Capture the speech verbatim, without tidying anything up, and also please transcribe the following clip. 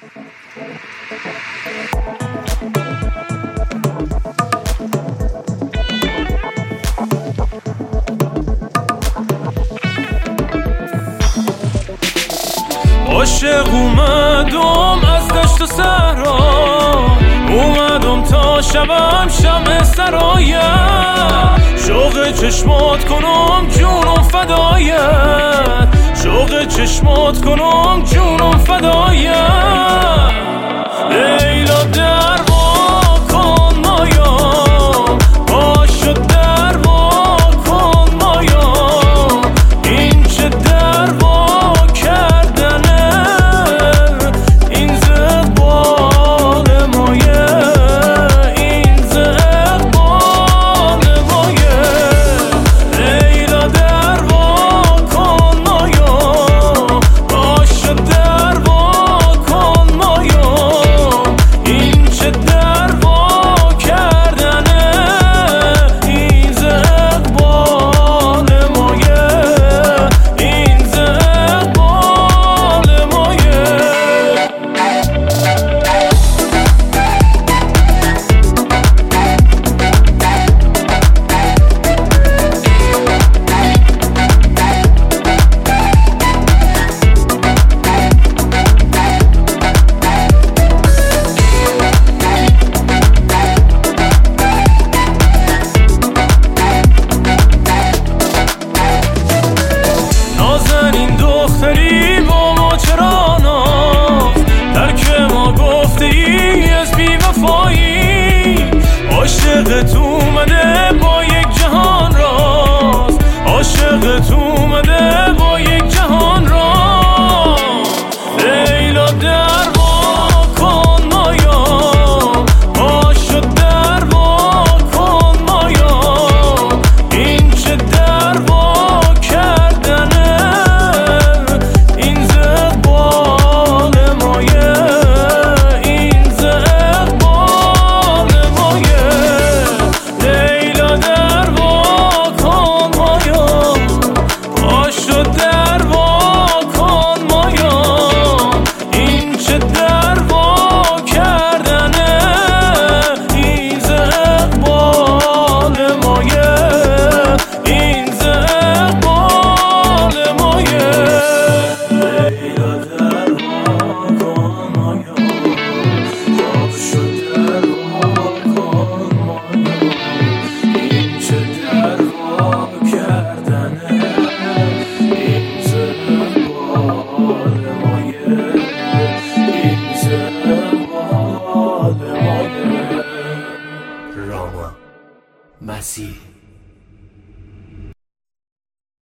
عاشق اومدم از دشت و صحرا، اومدم تا شبم شمع سرایت، شوق چشمات کنم جونم فدایت، شوق چشمات کنم جونم فدایت. لیلا در وا کن مایا، پاشو در وا کن مایا، این چه در وا کردنه، این زقبال مایه، این زقبال مایه. لیلا در وا کن مایا، پاشو در وا کن مایا، این چه در وا کردنه، این زقبال مایه، این زقبال مایه. نازنین دختری با ما چرا ناز، ترک ما گفته ای از بی وفایی، عاشقت اومده با یک جهان راز، عاشقت اومده با یک جهان راز. لیلا در وا کن مایا، پاشو در وا کن مایا، این چه در وا کردنه، این زقبال مایه، این زقبال مایه. لیلا در وا کن مایا، پاشو در وا کن مایا، این چه در وا کردنه، این زقبال مایه، این زقبال مایه. لیلا در وا کن مایا، پاشو در وا کن مایا، این چه در وا کردنه، این زقبال مایه، این زقبال مایه. راما مسیح